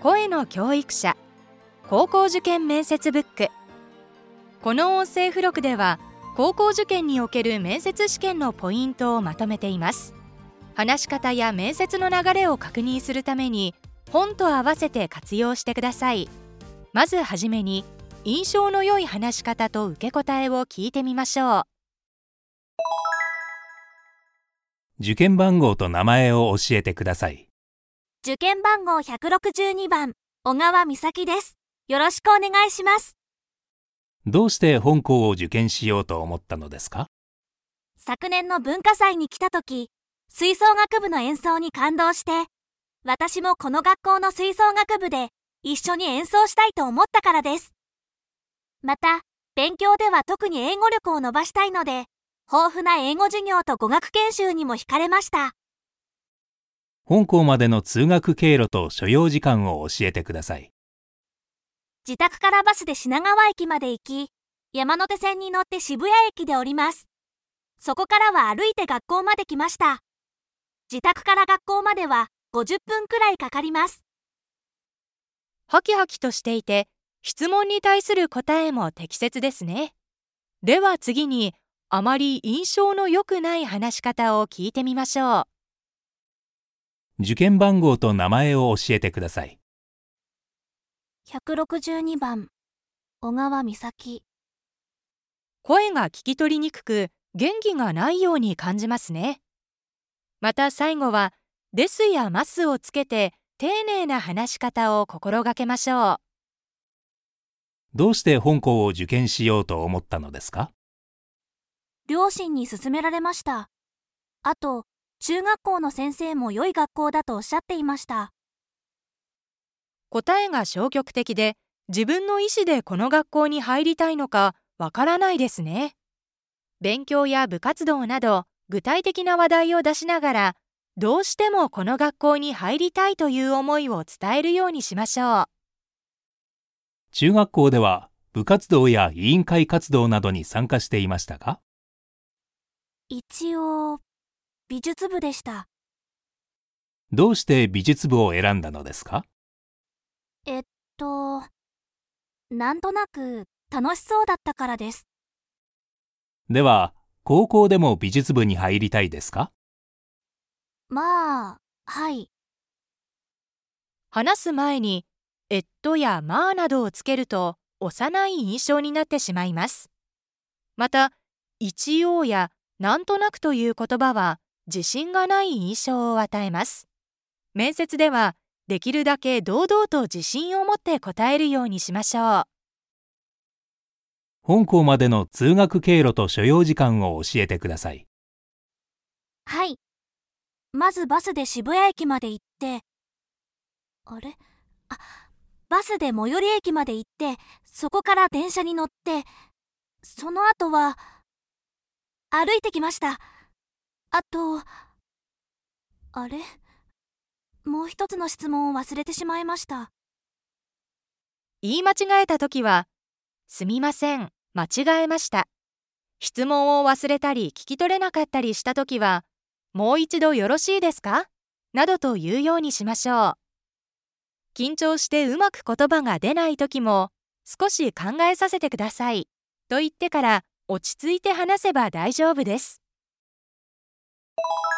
声の教育者高校受験面接ブック。この音声付録では高校受験における面接試験のポイントをまとめています。話し方や面接の流れを確認するために本と合わせて活用してください。まずはじめに印象の良い話し方と受け答えを聞いてみましょう。 受験番号と名前を教えてください。 受験番号162番、小川美咲です。よろしくお願いします。 どうして本校を受験しようと思ったのですか？ 昨年の文化祭に来た時、吹奏楽部の演奏に感動して、私もこの学校の吹奏楽部で一緒に演奏したいと思ったからです。また、勉強では特に英語力を伸ばしたいので、豊富な英語授業と語学研修にも惹かれました。 本校までの通学経路と所要時間を教えてください。 自宅からバスで品川駅まで行き、山手線に乗って渋谷駅で降ります。そこからは歩いて学校まで来ました。自宅から学校までは50分くらいかかります。 ハキハキとしていて、質問に対する答えも適切ですね。では次に、あまり印象の良くない話し方を聞いてみましょう。 受験番号と名前を教えてください。 162番、小川美咲。 声が聞き取りにくく、元気がないように感じますね。また最後は、ですやますをつけて、丁寧な話し方を心がけましょう。 どうして本校を受験しようと思ったのですか？ 両親に勧められました。あと、中学校の先生も良い学校だとおっしゃっていました。 答えが消極的で、自分の意思でこの学校に入りたいのかわからないですね。勉強や部活動など具体的な話題を出しながら、どうしてもこの学校に入りたいという思いを伝えるようにしましょう。 中学校では部活動や委員会活動などに参加していましたか？ 一応、美術部でした。 どうして美術部を選んだのですか？ なんとなく楽しそうだったからです。 では、高校でも美術部に入りたいですか？ まあ、はい。 話す前に、やまあなどをつけると幼い印象になってしまいます。また、一応やなんとなくという言葉は自信がない印象を与えます。面接ではできるだけ堂々と自信を持って答えるようにしましょう。 本校までの通学経路と所要時間を教えてください。 はい。まずバスで渋谷駅まで行って、バスで最寄り駅まで行って、そこから電車に乗って、その後は、歩いてきました。あと、もう一つの質問を忘れてしまいました。 言い間違えたときは、すみません、間違えました。質問を忘れたり聞き取れなかったりしたときは、もう一度よろしいですか？などと言うようにしましょう。緊張してうまく言葉が出ないときも、少し考えさせてくださいと言ってから落ち着いて話せば大丈夫です。